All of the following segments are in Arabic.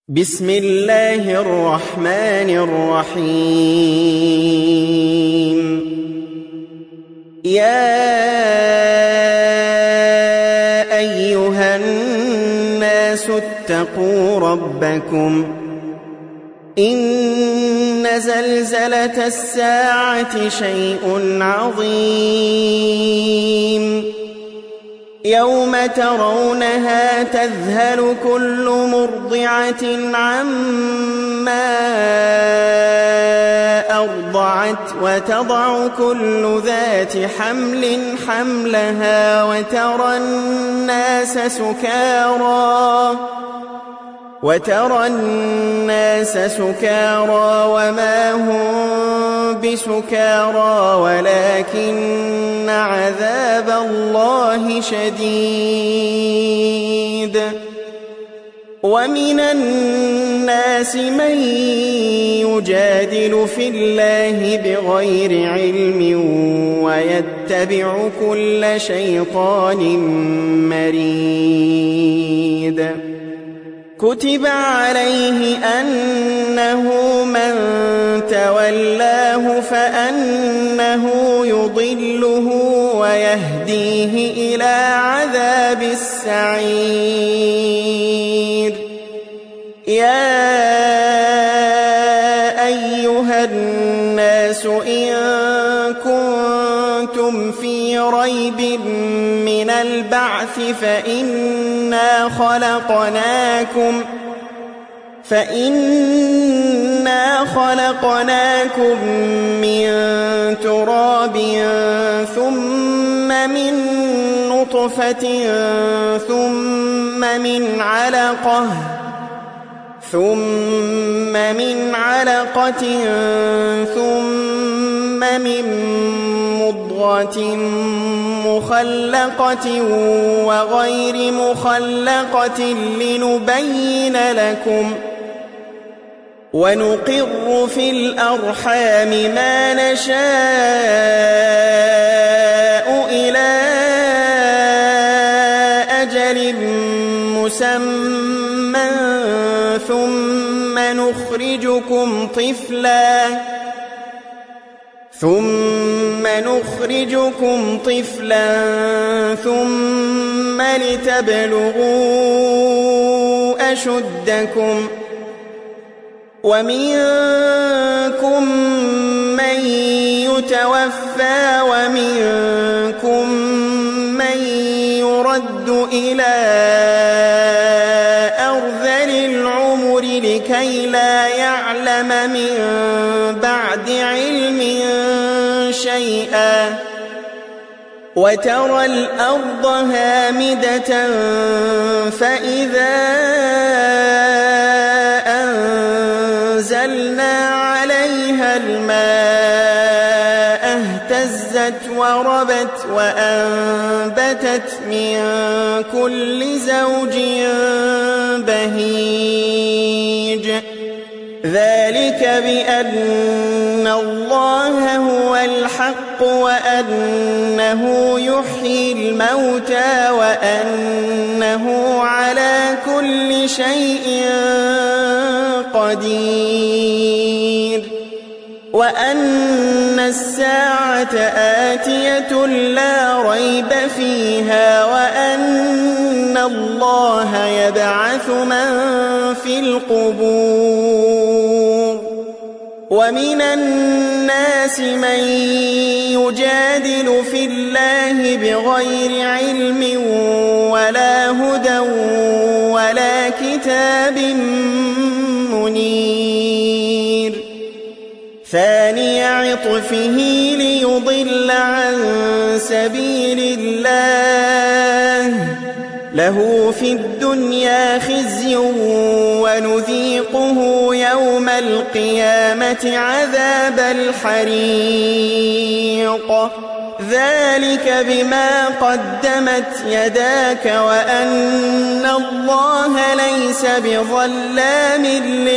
بسم الله الرحمن الرحيم يا أيها الناس اتقوا ربكم إن زلزلة الساعة شيء عظيم يوم ترونها تذهل كل مرضعة عما أرضعت وتضع كل ذات حمل حملها وترى الناس سكارى وما هم بسكارى ولكن عذاب الله شديد ومن الناس من يجادل في الله بغير علم ويتبع كل شيطان مريد كتب عليه أنه من تولاه فأنه يضله ويهديه إلى عذاب السعير يا أيها الناس إن كنتم في ريب من البعث فإنا خلقناكم من تراب ثم من نطفة ثم من علقة ثم من مضغة مخلقة وغير مخلقة لنبين لكم ونقر في الأرحام ما نشاء إلى أجل مسمى ثم نخرجكم طفلا ثم لتبلغوا أشدكم ومنكم من يتوفى ومنكم من يرد إلى أرذل العمر لكي لا يعلم من بعد علم شيئا وترى الأرض هامدة فإذا أنزلنا عليها الماء اهتزت وربت وأنبتت من كل زوج بهيج ذلك بأن الله هو الحق وأنه يحيي الموتى وأنه على كل شيء قدير وأن الساعة آتية لا ريب فيها وأن الله يبعث من في القبور ومن الناس من يجادل في الله بغير علم ولا هدى ولا كتاب منير ثاني عطفه ليضل عن سبيل الله له في الدنيا خزي ونذيقه يوم القيامة عذاب الحريق ذلك بما قدمت يداك وأن الله ليس بظلام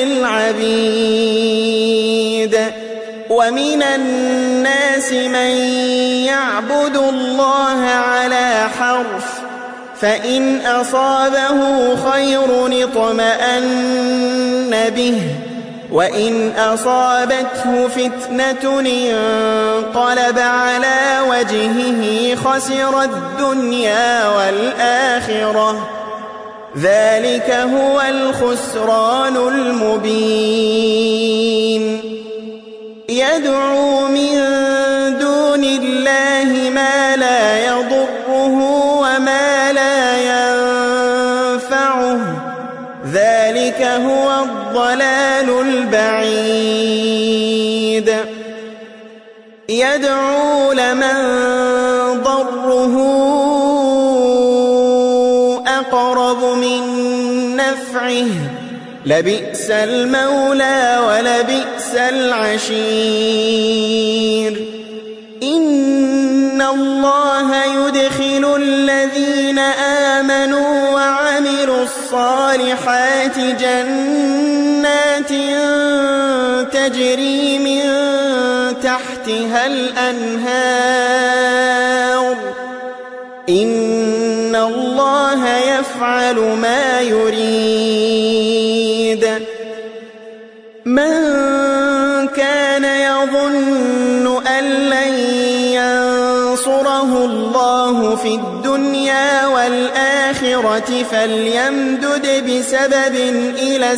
للعبيد ومن الناس من يعبد الله على حرف فإن أصابه خير اطمأن به وإن أصابته فتنة انقلب على وجهه خسر الدنيا والآخرة ذلك هو الخسران المبين يدعو من دون الله ما لا يضره وما لا ينفعه ذلك هو الضلال البعيد يدعو لمن ضره أقرب من نفعه لبئس المولى ولبئس العشير إن الله يدخل الذين آمنوا وعملوا الصالحات جنات تجري من تحتها الأنهار إن الله يفعل ما يريد من كان يظن أن لن ينصره الله في الدنيا والآخرة فليمدد بسبب إلى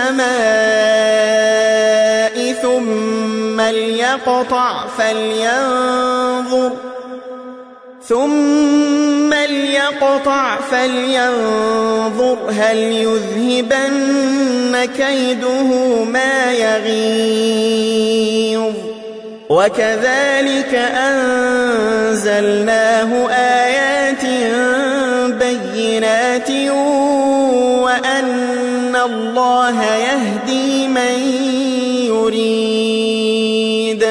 السماء ثم ليقطع فلينظر هل يذهبن كيده ما يغيظ وكذلك أنزلناه آيات بينات وأن الله يهدي من يريد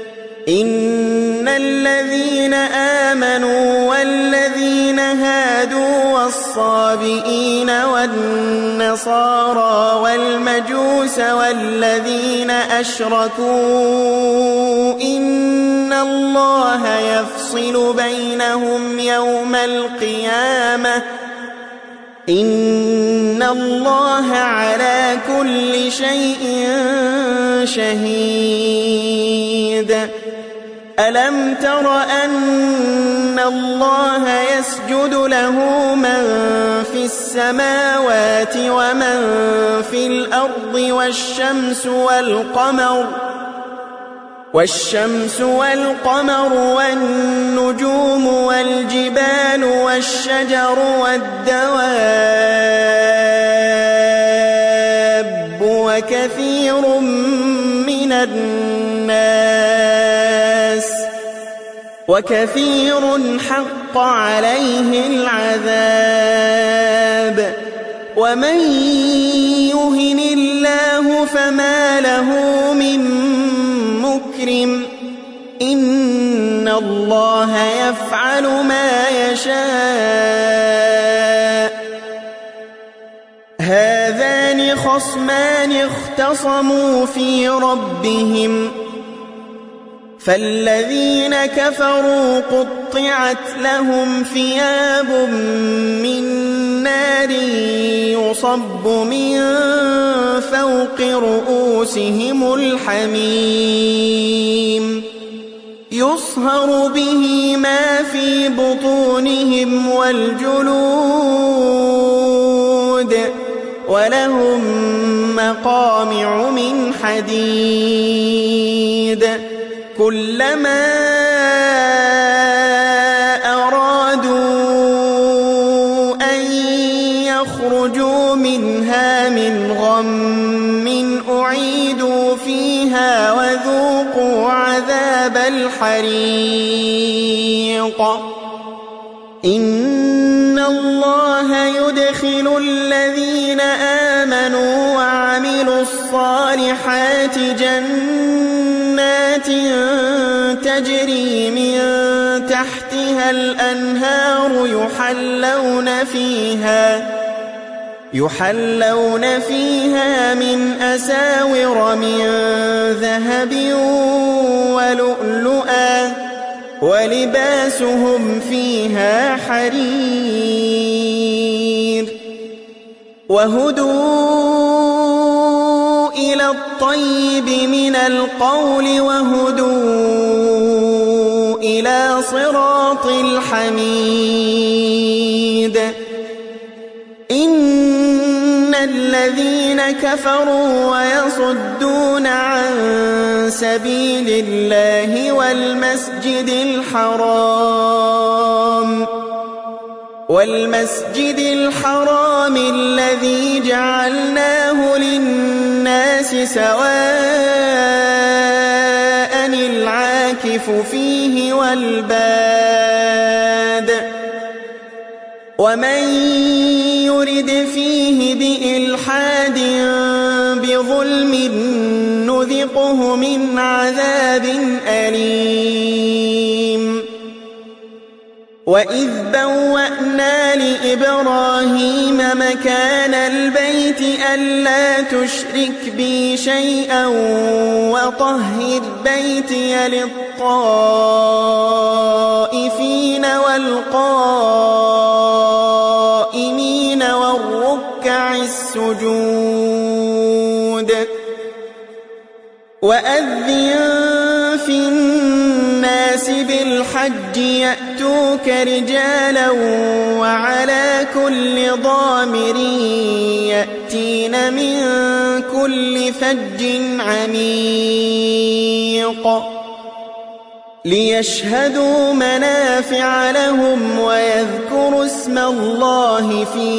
إن الذين آمنوا والذين هادوا والصابئين والنصارى والمجوس والذين أشركوا إن الله يفصل بينهم يوم القيامة إن الله على كل شيء شهيد ألم تر أن الله يسجد له من في السماوات ومن في الأرض والشمس والقمر والنجوم والجبال والشجر والدواب وكثير من الناس وكثير حق عليه العذاب ومن يهن الله فما له من مكرم إن الله يفعل ما يشاء هذان خصمان اختصموا في ربهم فالذين كفروا قطعت لهم ثياب من نار يصب من فوق رؤوسهم الحميم يصهر به ما في بطونهم والجلود ولهم مقامع من حديد كلما أرادوا أن يخرجوا منها من غم أعيدوا فيها وذوقوا عذاب الحريق إن الله يدخل الذين آمنوا وعملوا الصالحات جنات تجري من تحتها الأنهار يحلون فيها من أساور من ذهب ولؤلؤا ولباسهم فيها حرير وهدوا الطيب من القول وهدوا إلى صراط الحميد إن الذين كفروا ويصدون عن سبيل الله والمسجد الحرام الذي جعلناه للناس سواء العاكف فيه والباد ومن يرد فيه بإلحاد بظلم نذقه من عذاب أليم وإذ بوأنا لإبراهيم مكان البيت ألا تشرك بي شيئا وطهر بيتي للطائفين والقائمين والركع السجود وأذن في الناس بالحج يأتوك رجالا وعلى كل ضامر يأتين من كل فج عميق ليشهدوا منافع لهم ويذكروا اسم الله في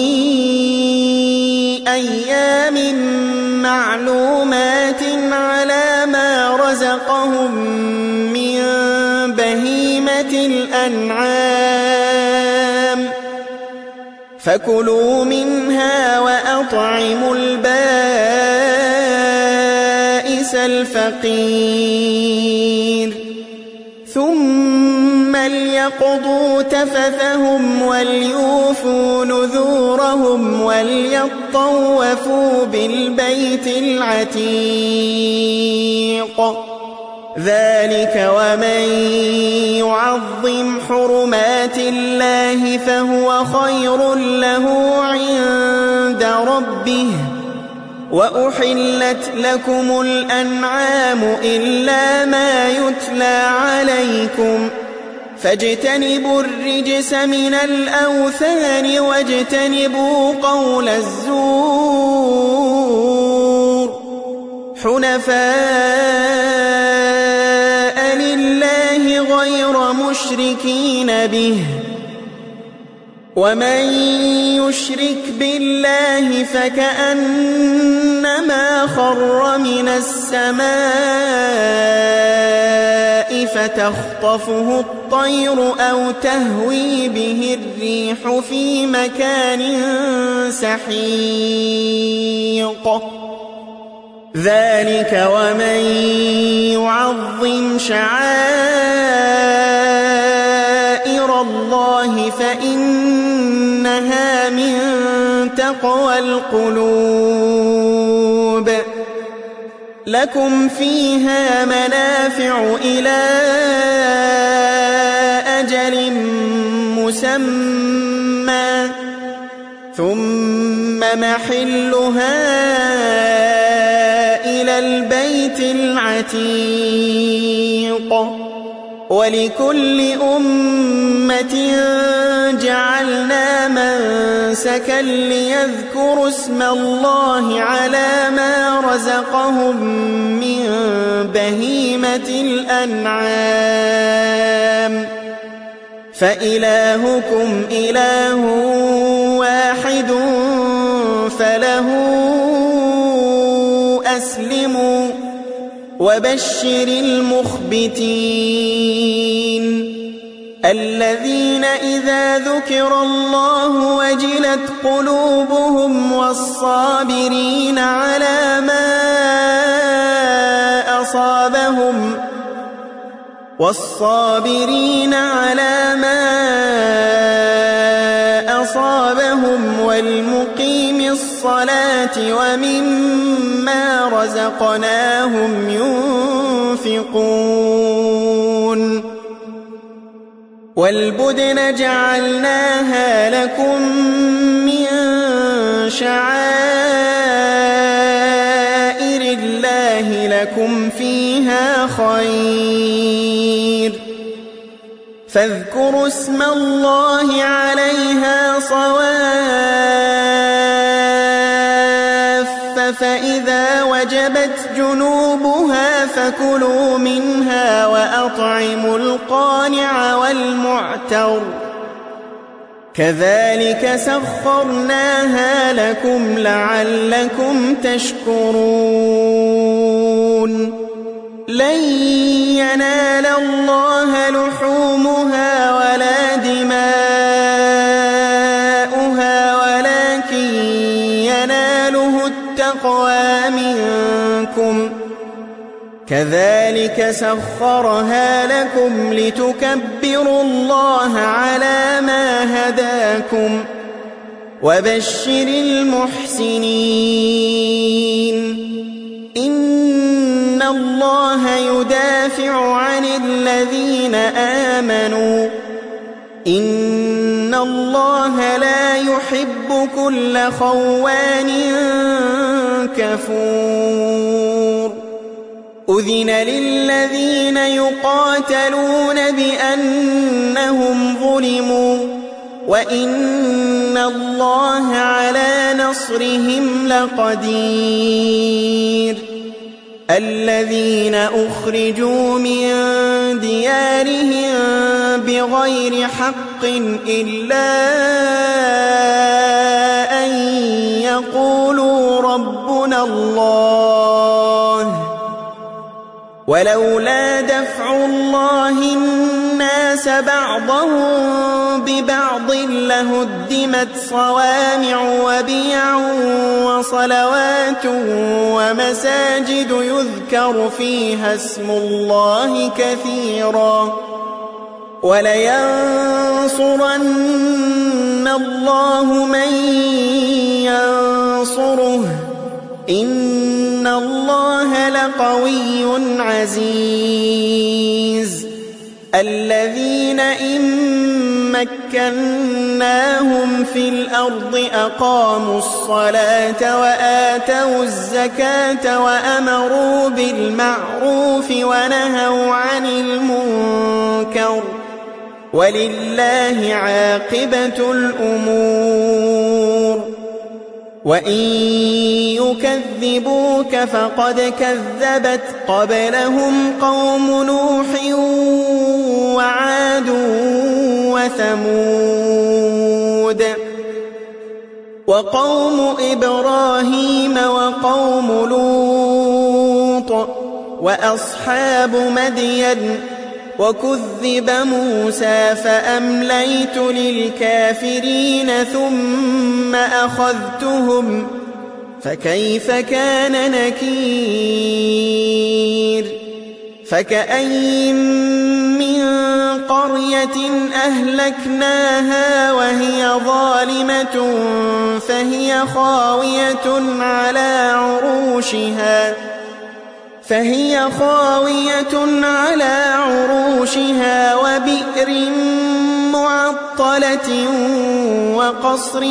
أيام معلومات على ما رزقهم من بهيمة الأنعام فكلوا منها وأطعموا البائس الفقير ثم ليقضوا تفثهم وليوفوا نذورهم وليطوفوا بالبيت العتيق ذلك ومن يعظم حرمات الله فهو خير له عند ربه وأحلت لكم الأنعام إلا ما يتلى عليكم فاجتنبوا الرجس من الأوثان واجتنبوا قول الزور حنفاء لله غير مشركين به ومن يشرك بالله فكأنما خر من السماء فتخطفه الطير أو تهوي به الريح في مكان سحيق ذلك ومن يعظم شعائر الله فإنها من تقوى القلوب لكم فيها منافع إلى أجل مسمى ثم محلها إلى البيت العتيق ولكل أمة جعلنا منسكا ليذكروا اسم الله على ما رزقهم من بهيمة الأنعام فإلهكم إله واحد فله أسلموا وبشر المخبتين الذين إذا ذكر الله وجلت قلوبهم والصابرين على ما أصابهم والمقيم الصلاة ومما رزقناهم ينفقون والبدن جعلناها لكم من شعائر لكم فيها خير فاذكروا اسم الله عليها صواف فإذا وجبت جنوبها فكلوا منها وأطعموا القانع والمعتر كذلك سخرناها لكم لعلكم تشكرون لن ينال الله لحومها ولا دماؤها ولكن يناله التقوى منكم كذلك سخرها لكم لتكبروا الله على ما هداكم وبشر المحسنين إن الله يدافع عن الذين آمنوا إن الله لا يحب كل خوان كفور أذن للذين يقاتلون بأنهم ظلموا وإن الله على نصرهم لقدير الذين أخرجوا من ديارهم بغير حق إلا أن يقولوا ربنا الله ولولا دفع الله الناس بعضهم ببعض لهدمت صوامع وبيع وصلوات ومساجد يذكر فيها اسم الله كثيرا ولينصرن الله من ينصره إن الله لقوي عزيز الذين إن مكناهم في الأرض أقاموا الصلاة وآتوا الزكاة وأمروا بالمعروف ونهوا عن المنكر ولله عاقبة الأمور وإن يكذبوك فقد كذبت قبلهم قوم نوح وعاد وثمود وقوم إبراهيم وقوم لوط وأصحاب مدين وكذب موسى فأمليت للكافرين ثم أخذتهم فكيف كان نكير فكأين من قرية أهلكناها وهي ظالمة فهي خاوية على عروشها وبئر معطلة وقصر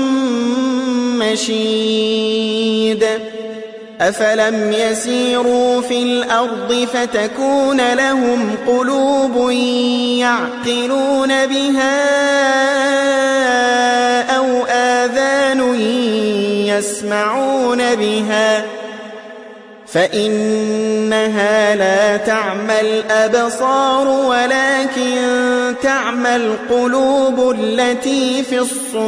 مشيد أفلم يسيروا في الأرض فتكون لهم قلوب يعقلون بها أو آذان يسمعون بها فإنها لا تعمى الأبصار ولكن تعمى القلوب التي في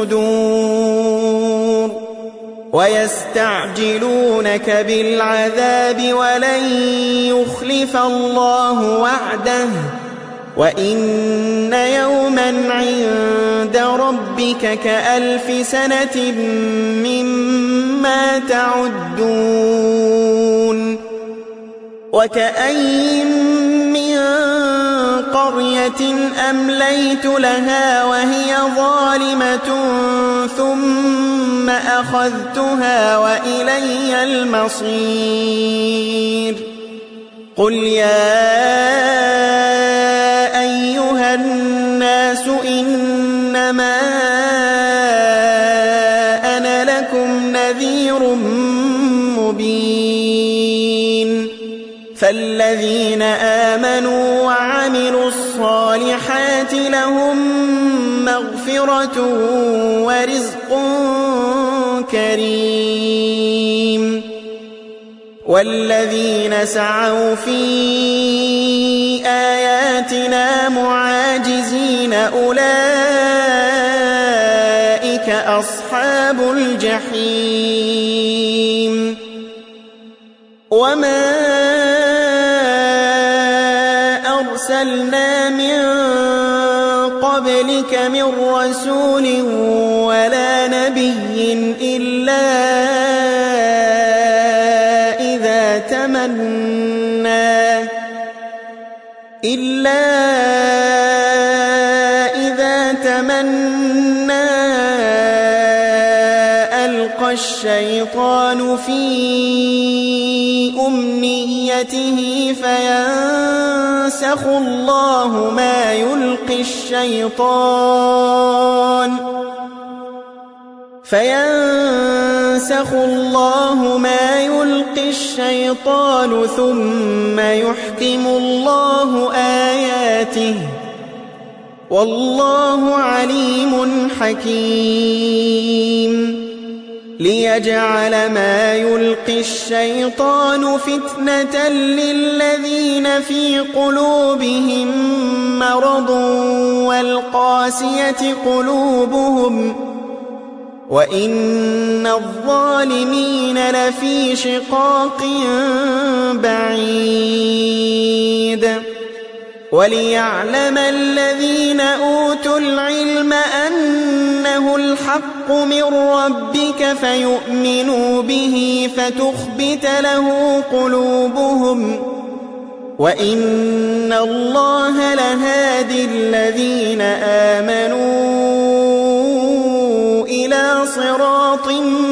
الصدور ويستعجلونك بالعذاب ولن يخلف الله وعده وإن يوما عند ربك كألف سنة مما تعدون وكأين من قرية أمليت لها وهي ظالمة ثم أخذتها وإلي المصير قل يا أيها الناس إنما أنا لكم نذير مبين فالذين آمنوا وعملوا الصالحات لهم مغفرة ورزق كريم والذين سعوا في آياتنا معاجزين أولئك أصحاب الجحيم وما أرسلنا من قبلك من رسول ولا نبي إلا إذا تمنى ألقى الشيطان في أمنيته فينسخ الله ما يلقي الشيطان ثم يحكم الله آياته والله عليم حكيم ليجعل ما يلقي الشيطان فتنة للذين في قلوبهم مرض والقاسية قلوبهم وإن الظالمين لفي شقاق بعيد وليعلم الذين أوتوا العلم أنه الحق من ربك فيؤمنوا به فتخبت له قلوبهم وإن الله لهادي الذين آمنوا إلى صراط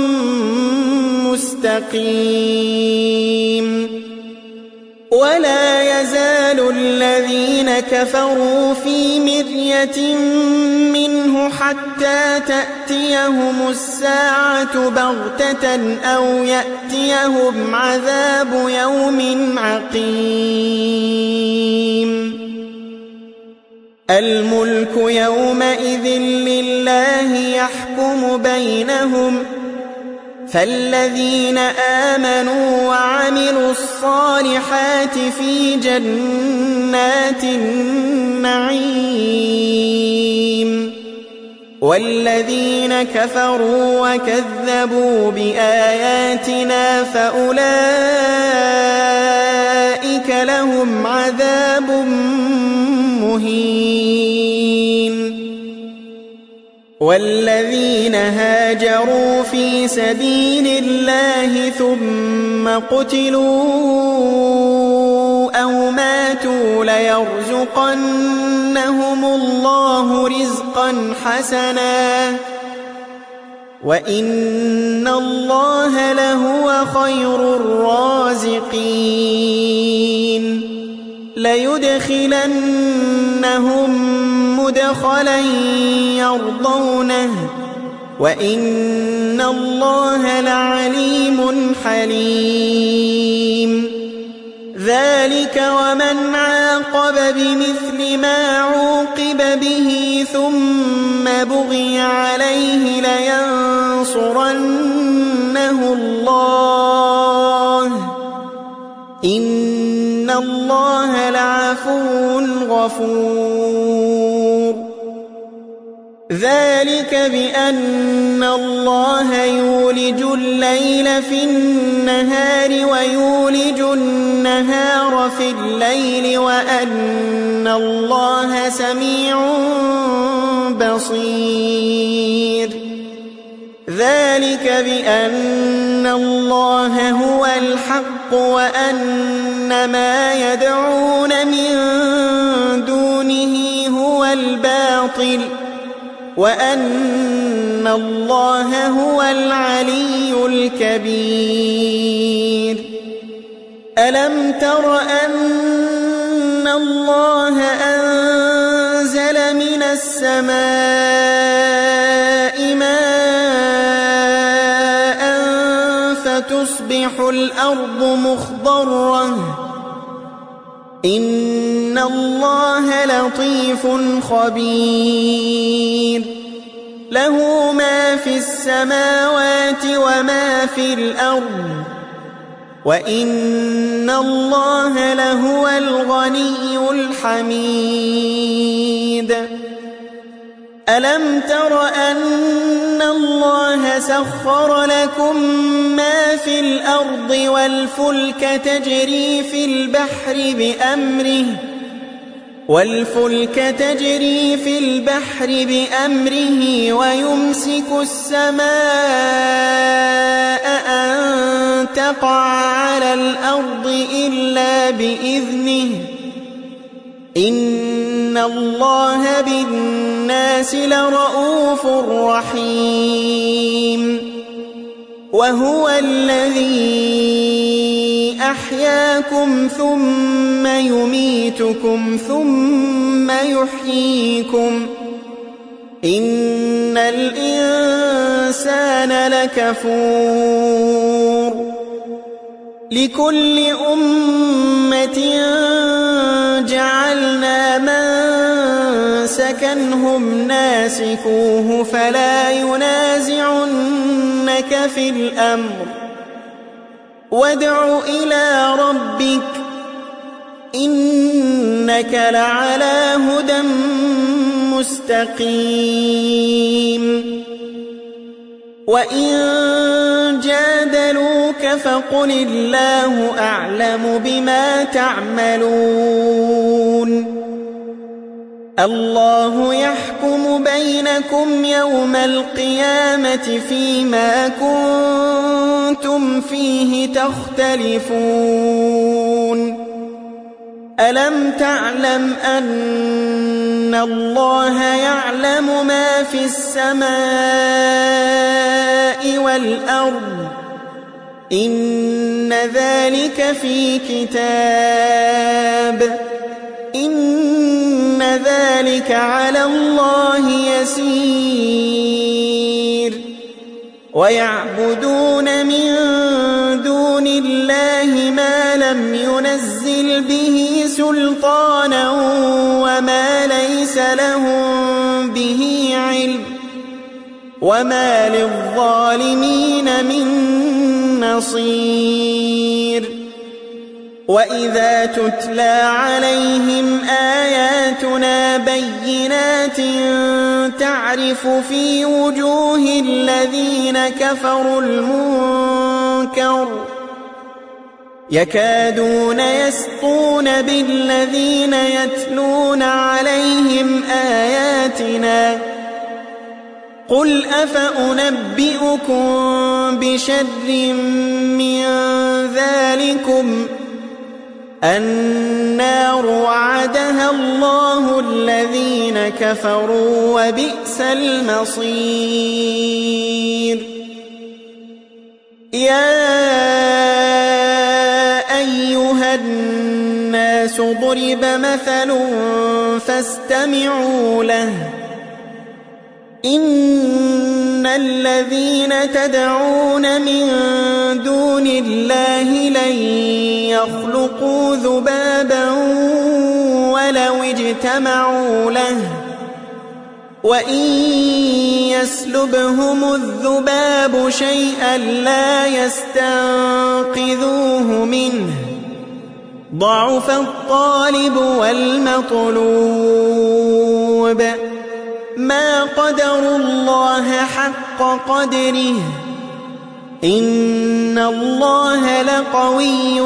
مستقيم ولا يزال الذين كفروا في مرية منه حتى تأتيهم الساعة بغتة أو يأتيهم عذاب يوم عقيم الملك يومئذ لله يحكم بينهم فالذين آمنوا وعملوا الصالحات في جنات النعيم والذين كفروا وكذبوا بآياتنا فأولئك لهم عذاب مهين والذين هاجروا في سبيل الله ثم قتلوا أو ماتوا ليرزقنهم الله رزقا حسنا وإن الله لهو خير الرازقين ليدخلنهم مدخلا يرضونه وإن الله لعليم حليم ذلك ومن عاقب بمثل ما عوقب به ثم بغي عليه لينصرنه الله إن الله لعفو غفور ذلك بأن الله يولج الليل في النهار ويولج النهار في الليل وأن الله سميع بصير ذلك بأن الله هو الحق وأن ما يدعون من دونه هو الباطل وأن الله هو العلي الكبير ألم تر أن الله أنزل من السماء ماء فتصبح الأرض مخضرة إن الله لطيف خبير له ما في السماوات وما في الأرض وإن الله لهو الغني الحميد ألم تر أن الله سخر لكم ما في الأرض والفلك تجري في البحر بأمره ويمسك السماء أن تقع على الأرض إلا بإذنه إن الله بالناس لرءوف رحيم وهو الذي أحياكم ثم يميتكم ثم يحييكم إن الإنسان لكفور لكل أمة جعلنا منسكنهم ناسكوه فلا ينازعنك في الأمر وادع إلى ربك إنك لعلى هدى مستقيم وإن جادلوك فقل الله أعلم بما تعملون الله يحكم بينكم يوم القيامة فيما كنتم فيه تختلفون ألم تعلم أن الله يعلم ما في السماء والأرض إن ذلك في كتاب إن ذلك على الله يسير ويعبدون من دون الله ما لم ينزل به سلطانا وما ليس لهم به علم وما للظالمين من نصير وإذا تتلى عليهم آياتنا بينات تعرف في وجوه الذين كفروا المنكر يكادون يسطون بالذين يتلون عليهم آياتنا قل أفأنبئكم بشر من ذلكم النار وعدها الله الذين كفروا وبئس المصير يا أيها الناس ضرب مثل فاستمعوا له إن الذين تدعون من دون الله لن يخلقوا ذبابا ولو اجتمعوا له وإن يسلبهم الذباب شيئا لا يستنقذوه منه ضعف الطالب والمطلوب ما قدروا الله حق قدره إن الله لقوي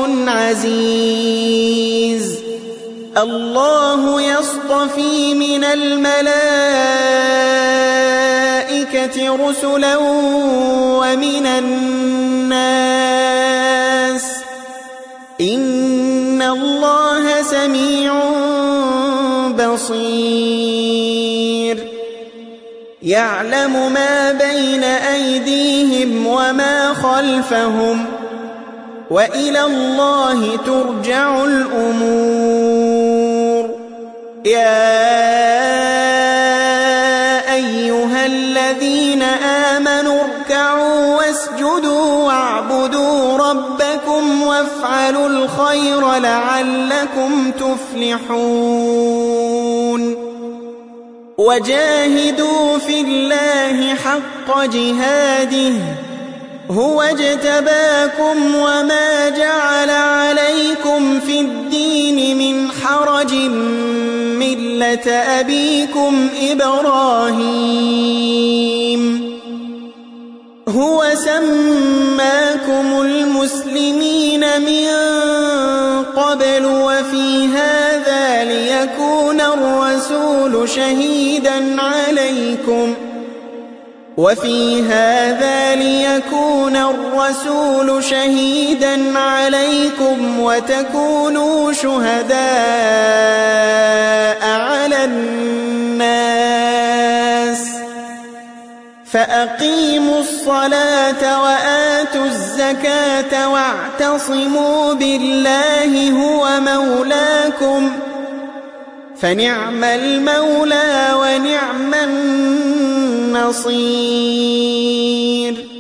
عزيز الله يصطفي من الملائكة رسلا ومن الناس إن الله سميع بصير يعلم ما بين أيديهم وما خلفهم وإلى الله ترجع الأمور يا أيها الذين آمنوا اركعوا واسجدوا واعبدوا ربكم لكم وافعلوا الخير لعلكم تفلحون وجاهدوا في الله حق جهاده هو اجتباكم وما جعل عليكم في الدين من حرج ملة أبيكم إبراهيم هو سماكم المسلمين من قبل وفي هذا ليكون الرسول شهيدا عليكم وتكونوا شهداء على الناس فأقيموا الصلاة وآتوا الزكاة واعتصموا بالله هو مولاكم فنعم المولى ونعم النصير